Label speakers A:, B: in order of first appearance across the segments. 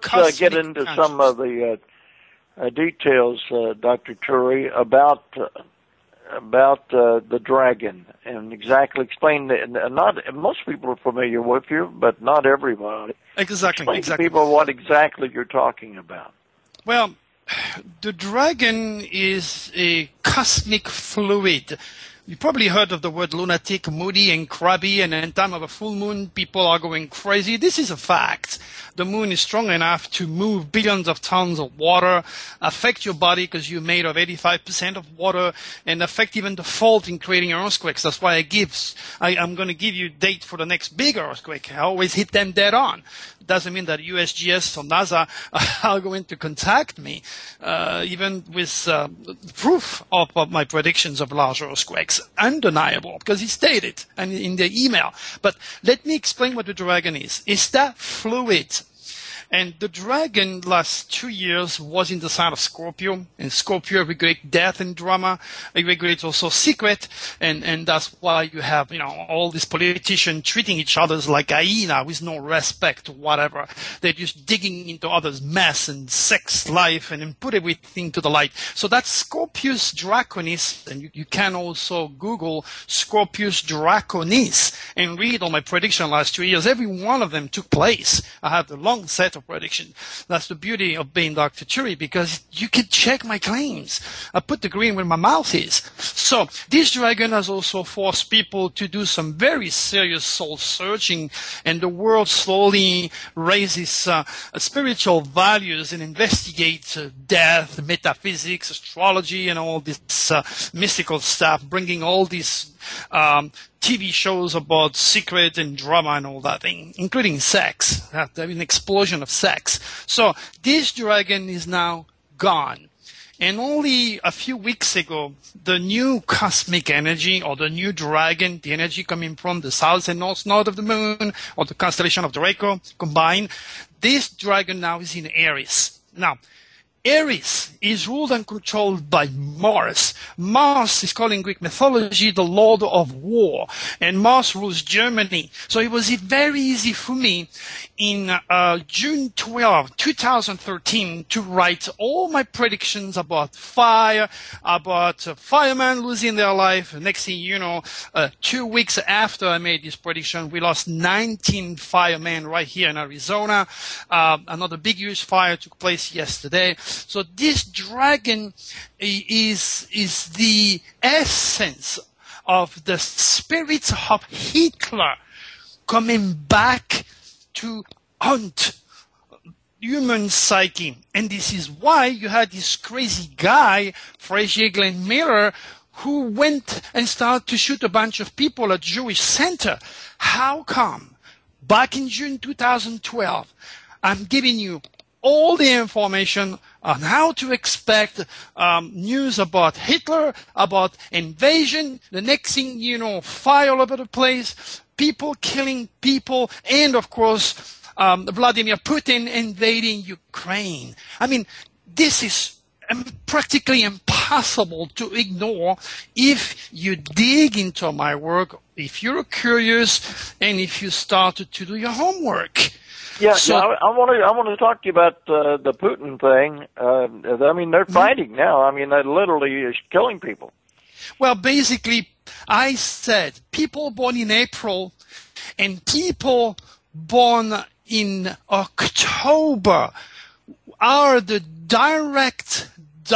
A: get into some of the details, Dr. Turi, about the dragon, and exactly explain that. Not most people are familiar with you, but not everybody.
B: Exactly.
A: Explain to people what exactly you're talking about.
B: Well, the dragon is a cosmic fluid. You probably heard of the word lunatic, moody, and crabby, and in time of a full moon, people are going crazy. This is a fact. The moon is strong enough to move billions of tons of water, affect your body because you're made of 85% of water, and affect even the fault in creating earthquakes. That's why I'm going to give you a date for the next big earthquake. I always hit them dead on. It doesn't mean that USGS or NASA are going to contact me, even with proof of my predictions of large earthquakes. Undeniable, because he stated and in the email. But let me explain what the dragon is. It's that fluid. And the dragon last 2 years was in the sign of Scorpio, and Scorpio regulates death and drama. It regulates also secret, and that's why you have, all these politicians treating each other like hyena with no respect, whatever. They're just digging into others' mess and sex life and then put everything to the light. So that's Scorpius Draconis, and you can also Google Scorpius Draconis and read all my predictions last 2 years. Every one of them took place. I have the long set of prediction. That's the beauty of being Dr. Turi, because you can check my claims. I put the green where my mouth is. So this dragon has also forced people to do some very serious soul searching, and the world slowly raises spiritual values and investigates death, metaphysics, astrology, and all this mystical stuff, bringing all these TV shows about secret and drama and all that thing, including sex. There's an explosion of sex. So this dragon is now gone. And only a few weeks ago, the new cosmic energy, or the new dragon, the energy coming from the south and north node of the moon, or the constellation of Draco combined, this dragon now is in Aries. Now, Aries is ruled and controlled by Mars. Mars is called in Greek mythology the Lord of War, and Mars rules Germany. So it was very easy for me in June 12, 2013 to write all my predictions about fire, about firemen losing their life. Next thing you know, 2 weeks after I made this prediction, we lost 19 firemen right here in Arizona. Another big, huge fire took place yesterday. So this dragon is the essence of the spirit of Hitler coming back to hunt human psyche. And this is why you had this crazy guy, Frazier Glenn Miller, who went and started to shoot a bunch of people at Jewish Center. How come? Back in June 2012, I'm giving you all the information on how to expect news about Hitler, about invasion. The next thing you know, fire all over the place, people killing people, and of course, Vladimir Putin invading Ukraine. I mean, this is practically impossible to ignore if you dig into my work, if you're curious, and if you started to do your homework.
A: Yeah, I want to talk to you about the Putin thing. I mean, they're fighting now. I mean, they're literally killing people.
B: Well, basically, I said people born in April and people born in October are the direct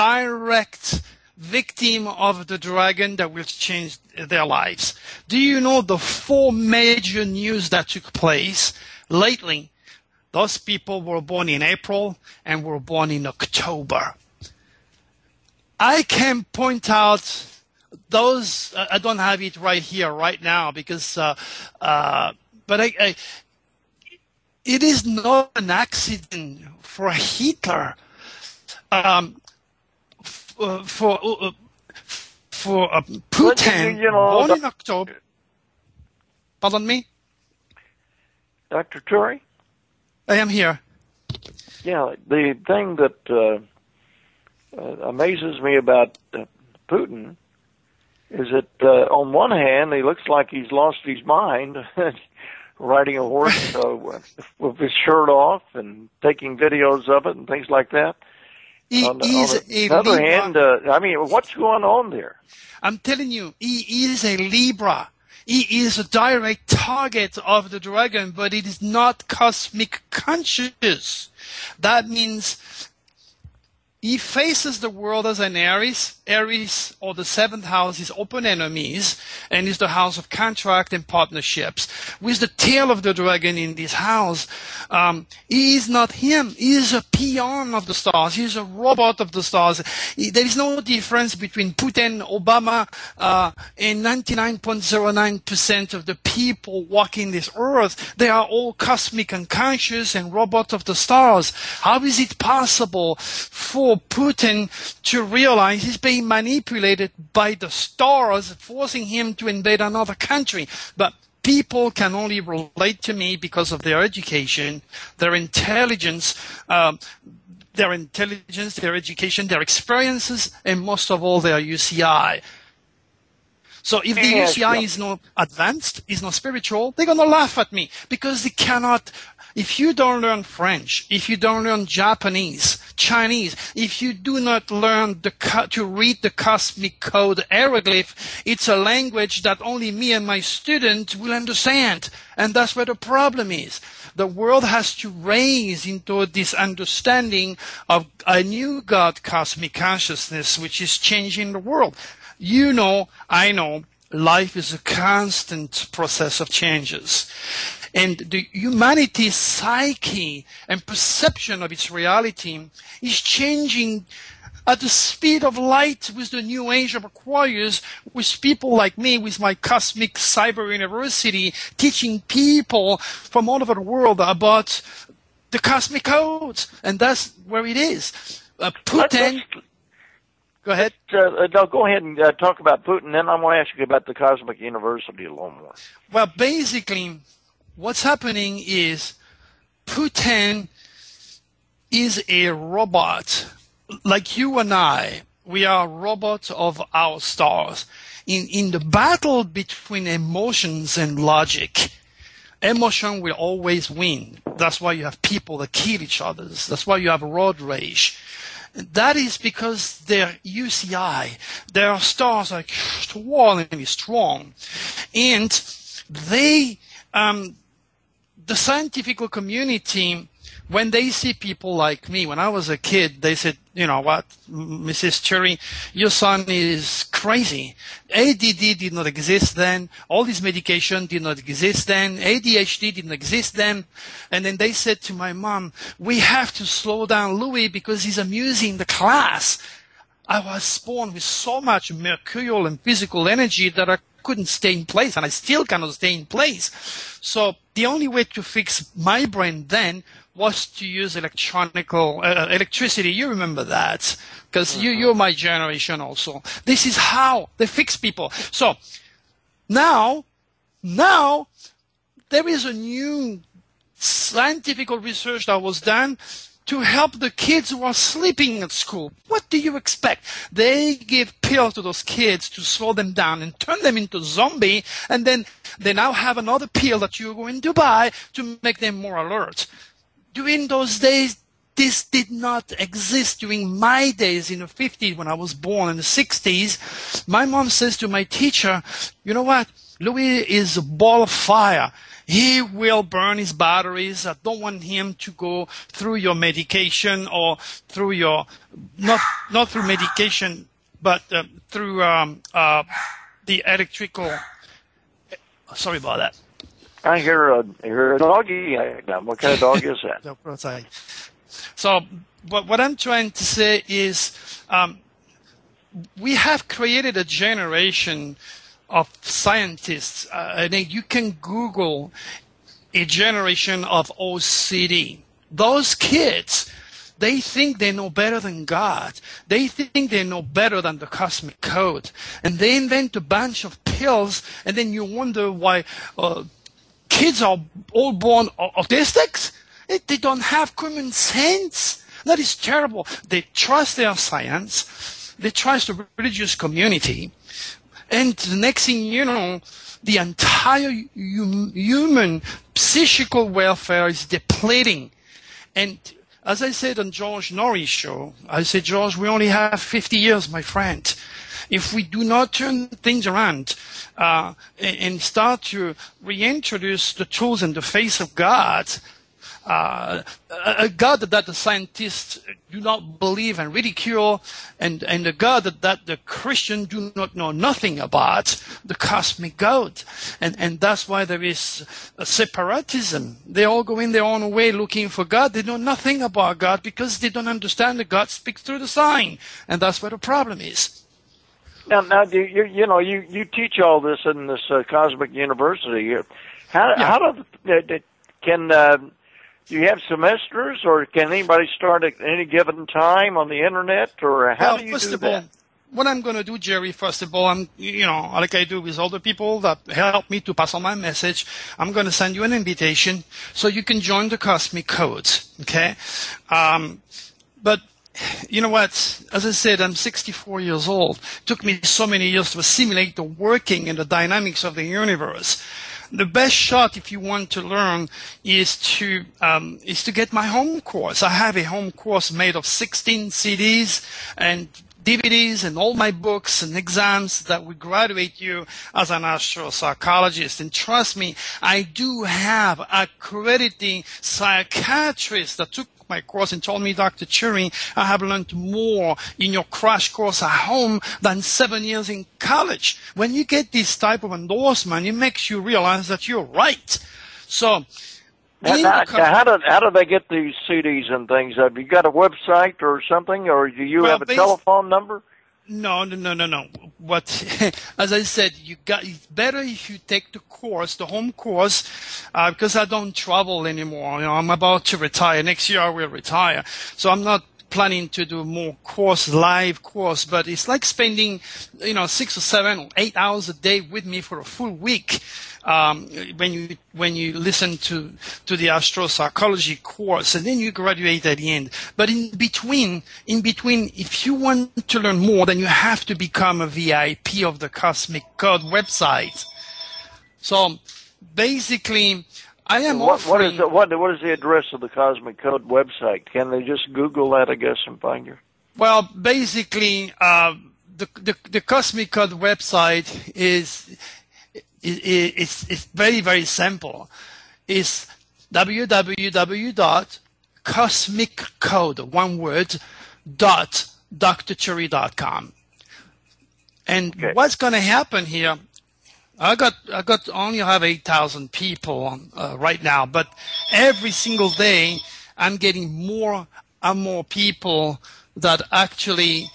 B: victim of the dragon that will change their lives. Do you know the 4 major news that took place lately? Those people were born in April and were born in October. I can point out those. I don't have it right here, right now, because. But it is not an accident for Hitler. For Putin, born in October. Pardon me,
A: Dr. Turi?
B: I am here.
A: Yeah, the thing that amazes me about Putin is that on one hand, he looks like he's lost his mind. riding a horse with his shirt off and taking videos of it and things like that. On the other hand, I mean, what's going on there?
B: I'm telling you, he is a Libra. He is a direct target of the dragon, but it is not cosmic conscious. That means he faces the world as an Aries. Aries, or the seventh house, is open enemies and is the house of contract and partnerships. With the tail of the dragon in this house, he is not him. He is a peon of the stars. He is a robot of the stars. There is no difference between Putin, Obama, and 99.09% of the people walking this earth. They are all cosmic unconscious and robots of the stars. How is it possible for Putin to realize he's being manipulated by the stars, forcing him to invade another country? But people can only relate to me because of their education, their intelligence, their education, their experiences, and most of all, their UCI. So if the UCI is not advanced, is not spiritual, they're going to laugh at me because they cannot. If you don't learn French, if you don't learn Japanese, Chinese, if you do not learn to read the cosmic code hieroglyph, it's a language that only me and my students will understand. And that's where the problem is. The world has to raise into this understanding of a new God, cosmic consciousness, which is changing the world. You know, I know, life is a constant process of changes. And the humanity's psyche and perception of its reality is changing at the speed of light with the new age of Aquarius, with people like me, with my cosmic cyber university, teaching people from all over the world about the cosmic codes. And that's where it is. Putin... Go ahead.
A: No, go ahead and talk about Putin, then I'm going to ask you about the Cosmic University a little more.
B: Well, basically, what's happening is Putin is a robot. Like you and I, we are robots of our stars. In the battle between emotions and logic, emotion will always win. That's why you have people that kill each other. That's why you have road rage. That is because their UCI, their stars are extraordinarily strong. And they, the scientific community, when they see people like me, when I was a kid, they said, you know what, Mrs. Cherry, your son is crazy. ADD did not exist then. All this medication did not exist then. ADHD didn't exist then. And then they said to my mom, we have to slow down Louis because he's amusing the class. I was born with so much mercurial and physical energy that I couldn't stay in place, and I still cannot stay in place. So the only way to fix my brain then was to use electricity. You remember that, because you're my generation also. This is how they fix people. So now there is a new scientific research that was done to help the kids who are sleeping at school. What do you expect? They give pills to those kids to slow them down and turn them into zombie, and then they now have another pill that you're going to buy to make them more alert. During those days, this did not exist. During my days in the 50s, when I was born in the 60s, my mom says to my teacher, you know what? Louis is a ball of fire. He will burn his batteries. I don't want him to go through your medication or through your, not through medication, but through the electrical. Sorry about that.
A: I hear a doggy. What kind of dog is that?
B: So what I'm trying to say is we have created a generation of scientists. I think you can Google a generation of OCD. Those kids, they think they know better than God. They think they know better than the cosmic code. And they invent a bunch of pills, and then you wonder why kids are all born autistics. They don't have common sense. That is terrible. They trust their science. They trust the religious community. And the next thing you know, the entire human psychical welfare is depleting. And as I said on George Norrie's show, I said, George, we only have 50 years, my friend. If we do not turn things around and start to reintroduce the tools in the face of God, a God that the scientists do not believe and ridicule, and a God that the Christians do not know nothing about, the cosmic God. And that's why there is a separatism. They all go in their own way looking for God. They know nothing about God because they don't understand that God speaks through the sign. And that's where the problem is.
A: Now, you teach all this in this Cosmic University. How do you have semesters, or can anybody start at any given time on the internet, or how do you do that?
B: What I'm going to do, Jerry, first of all, I'm, like I do with all the people that help me to pass on my message, I'm going to send you an invitation so you can join the Cosmic Codes, okay? But you know what? As I said, I'm 64 years old. It took me so many years to assimilate the working and the dynamics of the universe. The best shot, if you want to learn, is to get my home course. I have a home course made of 16 CDs and DVDs and all my books and exams that will graduate you as an astropsychologist. And trust me, I do have accrediting psychiatrists that took my course and told me, Dr. Turi, I have learned more in your crash course at home than 7 years in college. When you get this type of endorsement, it makes you realize that you're right. So,
A: how do they get these CDs and things? Have you got a website or something, or do you have a telephone number?
B: No. As I said, it's better if you take the course, the home course, because I don't travel anymore. I'm about to retire. Next year I will retire. So I'm not planning to do more live course, but it's like spending, 6 or 7 or 8 hours a day with me for a full week. When you listen to the astropsychology course, and then you graduate at the end. But in between, if you want to learn more, then you have to become a VIP of the Cosmic Code website. So basically, I am offering...
A: What is the address of the Cosmic Code website? Can they just Google that, I guess, and find you?
B: Well, basically, the Cosmic Code website is... It's very, very simple. It's www.cosmiccode, one word, .drturi.com. And what's going to happen here, I only have 8,000 people right now, but every single day I'm getting more and more people that actually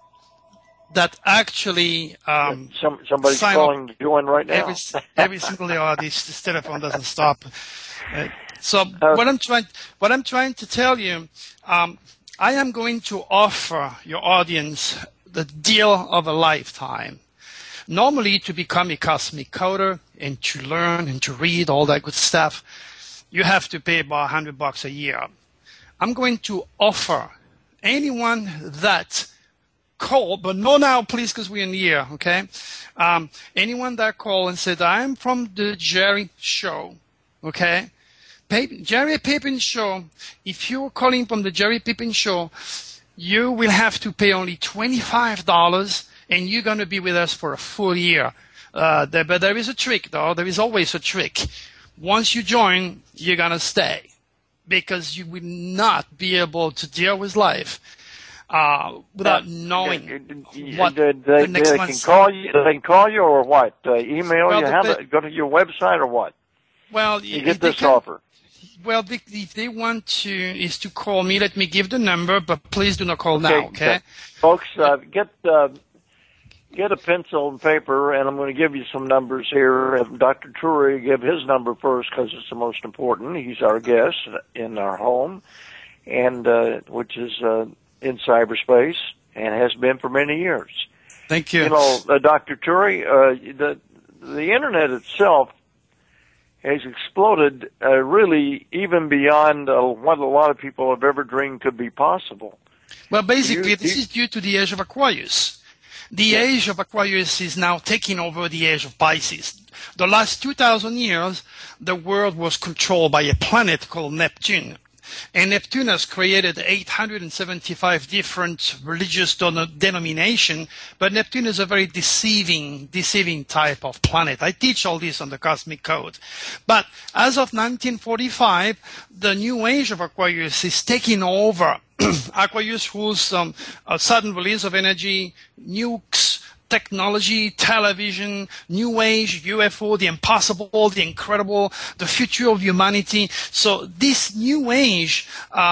A: somebody's calling to join right now.
B: Every single day, this telephone doesn't stop. What I'm trying to tell you, I am going to offer your audience the deal of a lifetime. Normally, to become a Cosmic Coder and to learn and to read all that good stuff, you have to pay about $100 a year. I'm going to offer anyone that call, but no now, please, because we're in the air, okay? Anyone that call and said, I'm from the Jerry Show, okay? Jerry Pippin Show, if you're calling from the Jerry Pippin Show, you will have to pay only $25, and you're going to be with us for a full year. But there is a trick, though. There is always a trick. Once you join, you're going to stay, because you will not be able to deal with life without knowing what the next month's...
A: They can call you or what? Email you? Go to your website or what?
B: Well,
A: you get this offer.
B: Well, if they want to call me, let me give the number, but please do not call now, okay?
A: Folks, get a pencil and paper, and I'm going to give you some numbers here. Dr. Turi, give his number first because it's the most important. He's our guest in our home, and which is in cyberspace, and has been for many years.
B: Thank you.
A: Dr. Turi, the Internet itself has exploded really even beyond what a lot of people have ever dreamed could be possible.
B: Well, basically, this is due to the age of Aquarius. The age of Aquarius is now taking over the age of Pisces. The last 2,000 years, the world was controlled by a planet called Neptune. And Neptune has created 875 different religious denominations, but Neptune is a very deceiving type of planet. I teach all this on the Cosmic Code. But as of 1945, the new age of Aquarius is taking over. Aquarius rules a sudden release of energy, nukes, technology, television, new age, UFO, the impossible, the incredible, the future of humanity. So this new age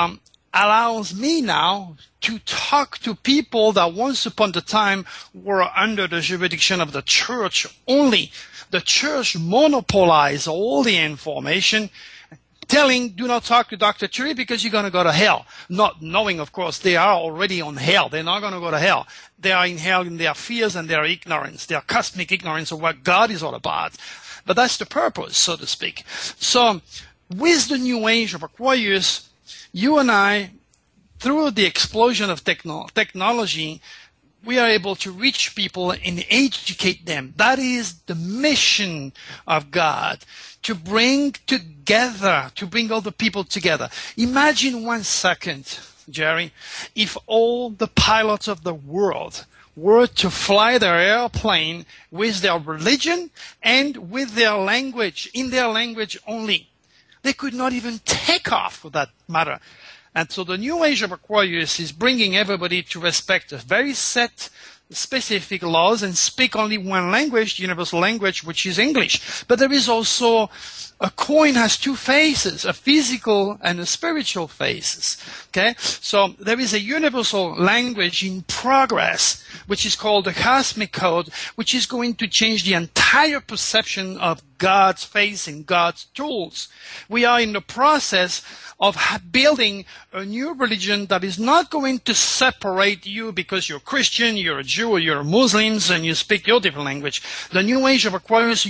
B: allows me now to talk to people that once upon a time were under the jurisdiction of the church only. The church monopolized all the information, telling, do not talk to Dr. Turi because you're going to go to hell. Not knowing, of course, they are already on hell. They're not going to go to hell. They are in hell in their fears and their ignorance, their cosmic ignorance of what God is all about. But that's the purpose, so to speak. So, with the new age of Aquarius, you and I, through the explosion of technology, we are able to reach people and educate them. That is the mission of God, to bring together, to bring all the people together. Imagine 1 second, Jerry, if all the pilots of the world were to fly their airplane with their religion and with their language, in their language only. They could not even take off for that matter. And so the new age of Aquarius is bringing everybody to respect a very set, specific laws and speak only one language, universal language, which is English. But there is also, a coin has two faces, a physical and a spiritual faces. Okay? So there is a universal language in progress, which is called the Cosmic Code, which is going to change the entire perception of God's face and God's tools. We are in the process of building a new religion that is not going to separate you because you're Christian, you're a Jew, or you're Muslims, and you speak your different language. The new age of Aquarius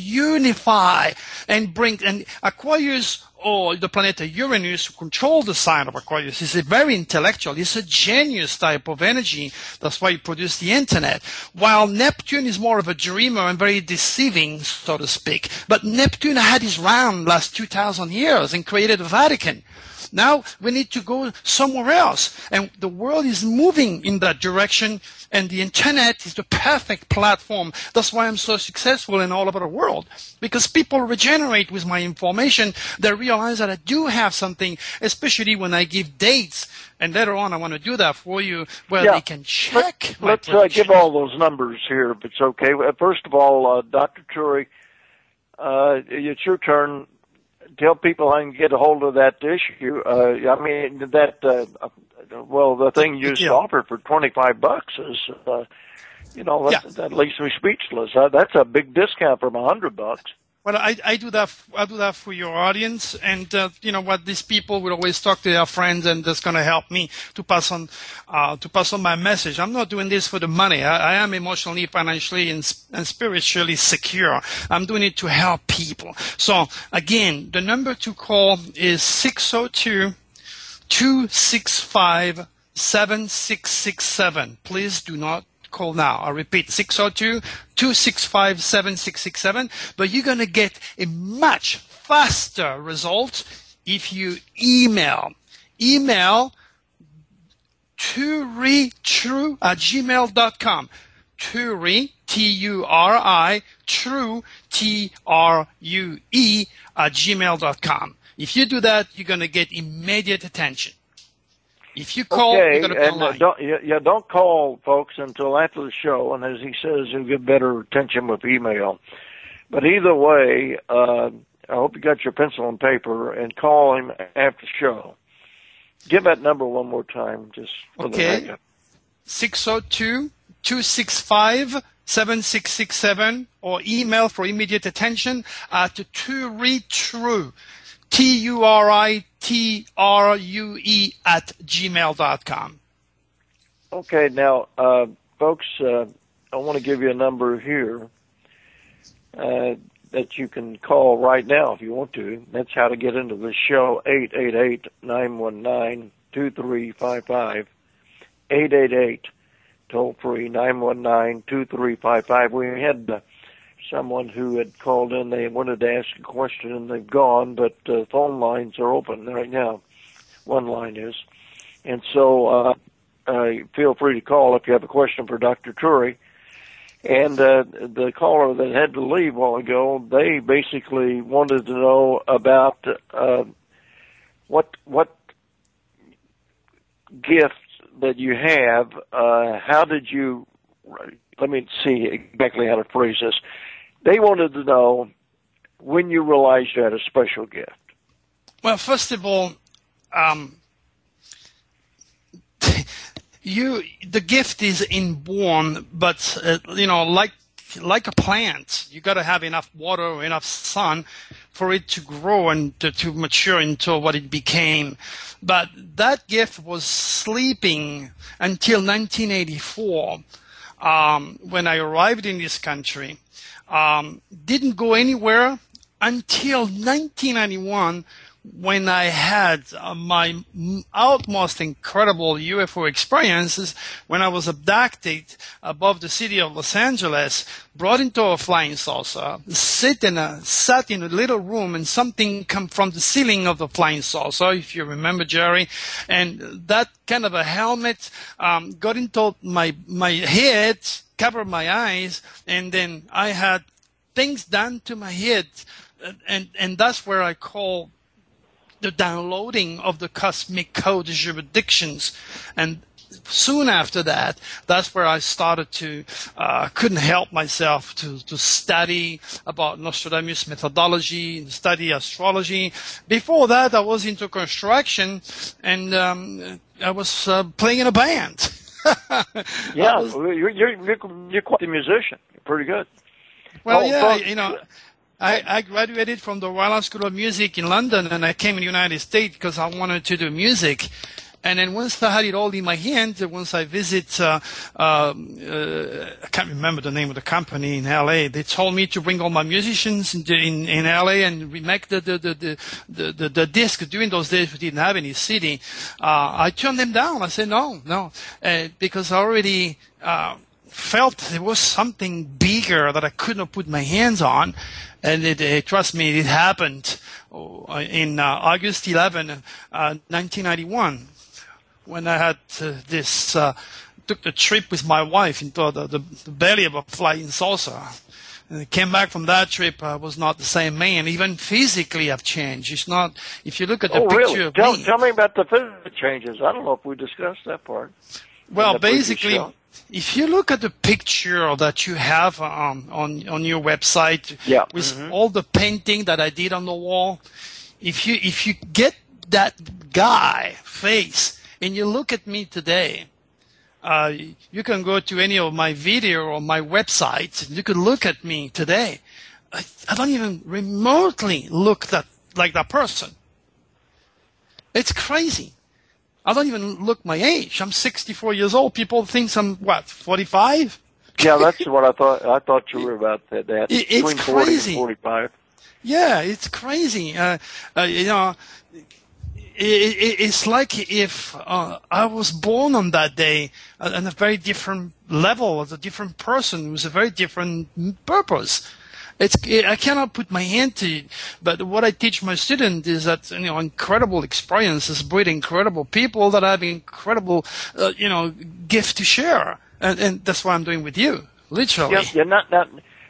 B: unify and bring, and Aquarius, or the planet Uranus, who controls the sign of Aquarius, is a very intellectual, it's a genius type of energy. That's why you produce the internet. While Neptune is more of a dreamer and very deceiving, so to speak. But Neptune had his round last 2,000 years and created the Vatican. Now we need to go somewhere else. And the world is moving in that direction, and the internet is the perfect platform. That's why I'm so successful in all over the world. Because people regenerate with my information. They realize that I do have something, especially when I give dates. And later on I want to do that for you where they can check.
A: Let's give all those numbers here if it's okay. First of all, Dr. Turi, it's your turn. Tell people I can get a hold of that issue. I mean, the thing you just offered for $25 is, that leaves me speechless. That's a big discount from $100.
B: Well, I do that for your audience, and these people will always talk to their friends, and that's going to help me to pass on my message. I'm not doing this for the money. I am emotionally, financially, and spiritually secure. I'm doing it to help people. So again, the number to call is 602-265-7667. Please do not call now. I repeat, 602-265-7667. But you're going to get a much faster result if you email. Email turi@gmail.com. Turi, T-U-R-I, true, T-R-U-E, @gmail.com. If you do that, you're going to get immediate attention. If you call, you're going to call line.
A: Don't call, folks, until after the show. And as he says, you'll get better attention with email. But either way, I hope you got your pencil and paper, and call him after the show. Give that number one more time, just for the record.
B: 602-265-7667, or email for immediate attention at TuriTrue. TuriTrue @gmail.com.
A: Okay, now, folks, I want to give you a number here that you can call right now if you want to. That's how to get into the show, 888-919-2355, toll free, 919-2355. We had someone who had called in. They wanted to ask a question, and they've gone, but phone lines are open right now. One line is. And so feel free to call if you have a question for Dr. Turi. And the caller that had to leave a while ago, they basically wanted to know about what gifts that you have. How did you? Let me see exactly how to phrase this. They wanted to know when you realized you had a special gift.
B: Well, first of all, the gift is inborn, but like a plant, you got to have enough water, enough sun for it to grow and to mature into what it became. But that gift was sleeping until 1984, when I arrived in this country. Didn't go anywhere until 1991, when I had my utmost incredible UFO experiences, when I was abducted above the city of Los Angeles, brought into a flying saucer, sat in a little room, and something come from the ceiling of the flying saucer, if you remember, Jerry, and that kind of a helmet got into my head, covered my eyes, and then I had things done to my head, and that's where I call the downloading of the cosmic code jurisdictions. And soon after that, that's where I started to, couldn't help myself to study about Nostradamus methodology and study astrology. Before that, I was into construction, and I was playing in a band.
A: Yeah, you're quite a musician. You're pretty good.
B: Well, I graduated from the Royal School of Music in London, and I came in the United States because I wanted to do music. And then once I had it all in my hand, once I visit, I can't remember the name of the company in LA, they told me to bring all my musicians in LA and remake the disc. During those days, we didn't have any CD. I turned them down. I said no, because I already, felt there was something bigger that I couldn't put my hands on. And trust me, it happened in August 11, 1991, when I had took the trip with my wife into the belly of a flying saucer. And I came back from that trip, I was not the same man. Even physically, I've changed. It's not, if you look at the picture of me.
A: Tell me about the physical changes. I don't know if we discussed that part.
B: Well, basically, if you look at the picture that you have on your website, with all the painting that I did on the wall, if you get that guy face and you look at me today, you can go to any of my video or my websites and you can look at me today. I don't even remotely look like that person. It's crazy. I don't even look my age. I'm 64 years old. People think I'm, 45?
A: Yeah, that's what I thought. I thought you were about that.
B: It's
A: between 40
B: crazy.
A: and 45.
B: Yeah, it's crazy. It's like if I was born on that day on a very different level, as a different person with a very different purpose. I cannot put my hand to it, but what I teach my students is that, incredible experiences breed incredible people that have incredible, gift to share. And that's what I'm doing with you, literally.
A: Yeah,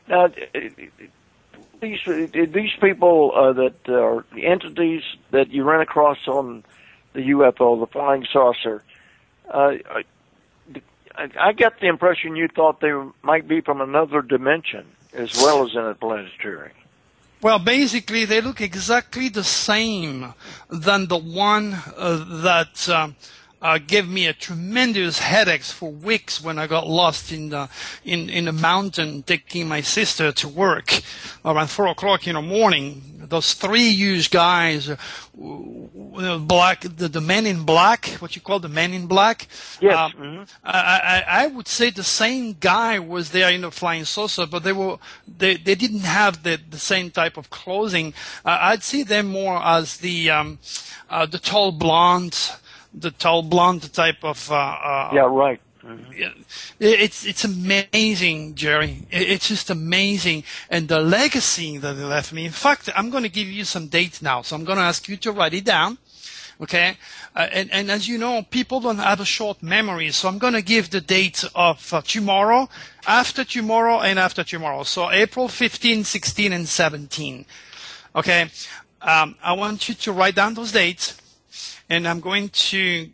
A: these people that are the entities that you ran across on the UFO, the flying saucer, I get the impression you thought they might be from another dimension, as well as interplanetary.
B: Well, basically, they look exactly the same than the one that gave me a tremendous headaches for weeks when I got lost in the mountain taking my sister to work around 4:00 in the morning. Those three huge guys, black, the men in black, what you call the men in black.
A: Yes.
B: I would say the same guy was there in the flying saucer, but they didn't have the same type of clothing. I'd see them more as the tall blonde type of
A: right.
B: Yeah. It's amazing, Jerry. It's just amazing. And the legacy that they left me. In fact, I'm going to give you some dates now. So I'm going to ask you to write it down. Okay? And as you know, people don't have a short memory. So I'm going to give the dates of tomorrow, after tomorrow, and after tomorrow. So April 15, 16, and 17. Okay? I want you to write down those dates. And I'm going to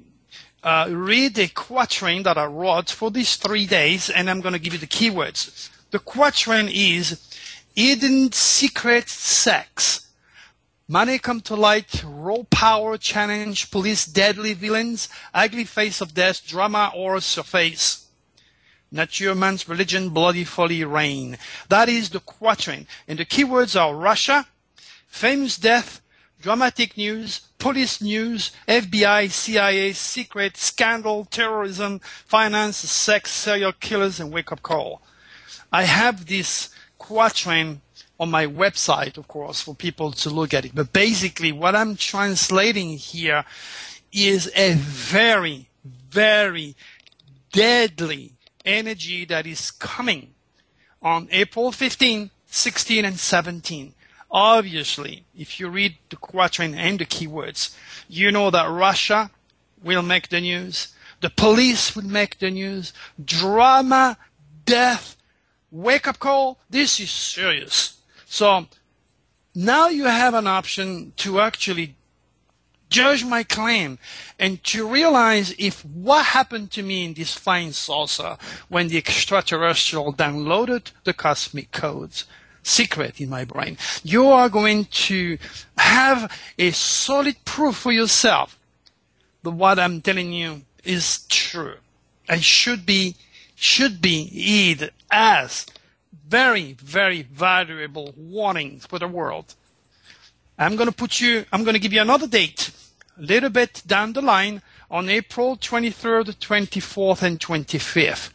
B: read a quatrain that I wrote for these 3 days, and I'm going to give you the keywords. The quatrain is hidden secret sex. Money come to light, raw power, challenge, police, deadly villains, ugly face of death, drama or surface. Nature, man's religion, bloody folly, reign. That is the quatrain. And the keywords are Russia, famous death, dramatic news, police news, FBI, CIA, secret, scandal, terrorism, finance, sex, serial killers, and wake-up call. I have this quatrain on my website, of course, for people to look at it. But basically, what I'm translating here is a very, very deadly energy that is coming on April 15, 16, and 17. Obviously, if you read the quatrain and the keywords, you know that Russia will make the news, the police will make the news, drama, death, wake-up call. This is serious. So now you have an option to actually judge my claim and to realize if what happened to me in this flying saucer when the extraterrestrial downloaded the cosmic codes secret in my brain, you are going to have a solid proof for yourself that what I'm telling you is true and should be heeded as very, very valuable warnings for the world. I'm going to give you another date a little bit down the line on April 23rd, 24th, and 25th.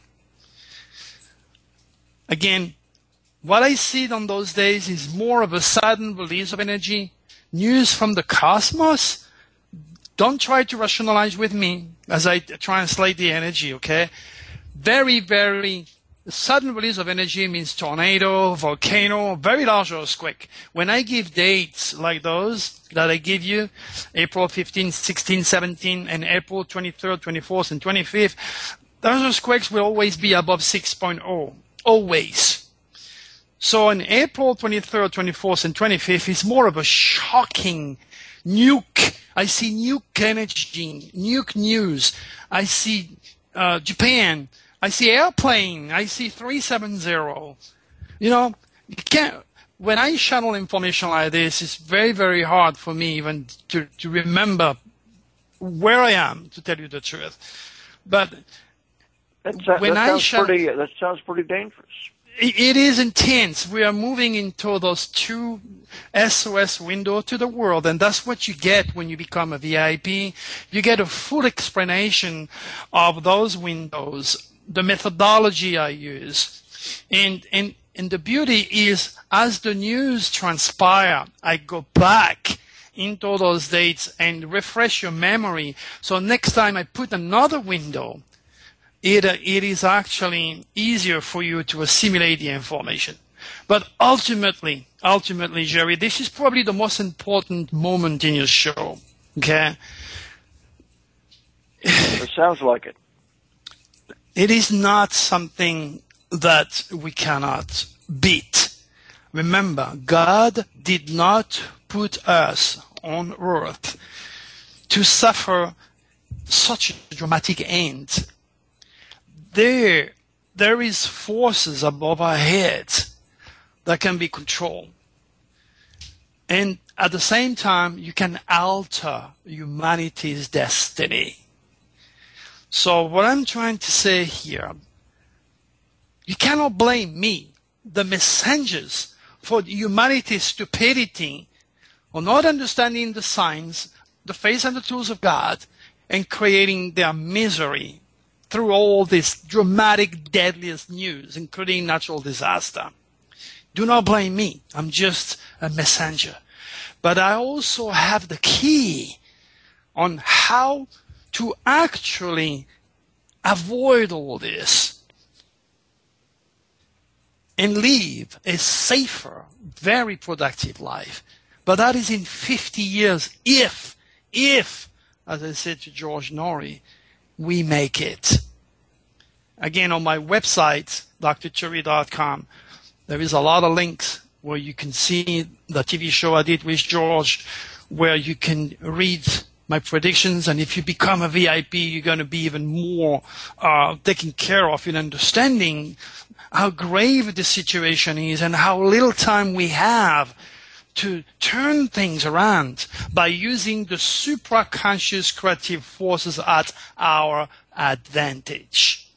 B: Again, what I see on those days is more of a sudden release of energy, news from the cosmos. Don't try to rationalize with me as I translate the energy, okay? Very, very sudden release of energy means tornado, volcano, very large earthquake. When I give dates like those that I give you, April 15, 16, 17, and April 23rd, 24th, and 25th, those earthquakes will always be above 6.0. Always. So on April 23rd, 24th, and 25th is more of a shocking nuke. I see nuke energy, nuke news. I see Japan. I see airplane. I see 370. You know, you can't. When I channel information like this, it's very, very hard for me even to remember where I am, to tell you the truth. But
A: that sounds pretty dangerous.
B: It is intense. We are moving into those two SOS windows to the world, and that's what you get when you become a VIP. You get a full explanation of those windows, the methodology I use. And the beauty is, as the news transpire, I go back into those dates and refresh your memory. So next time I put another window, it is actually easier for you to assimilate the information. But ultimately, Jerry, this is probably the most important moment in your show. Okay?
A: It sounds like it.
B: It is not something that we cannot beat. Remember, God did not put us on earth to suffer such a dramatic end. There is forces above our heads that can be controlled. And at the same time, you can alter humanity's destiny. So what I'm trying to say here, you cannot blame me, the messengers, for humanity's stupidity or not understanding the signs, the face and the tools of God, and creating their misery through all this dramatic, deadliest news, including natural disaster. Do not blame me. I'm just a messenger. But I also have the key on how to actually avoid all this and live a safer, very productive life. But that is in 50 years if, as I said to George Norrie, we make it. Again, on my website, drturi.com, there is a lot of links where you can see the TV show I did with George, where you can read my predictions, and if you become a VIP, you're going to be even more taken care of in understanding how grave the situation is and how little time we have to turn things around by using the supraconscious creative forces at our advantage.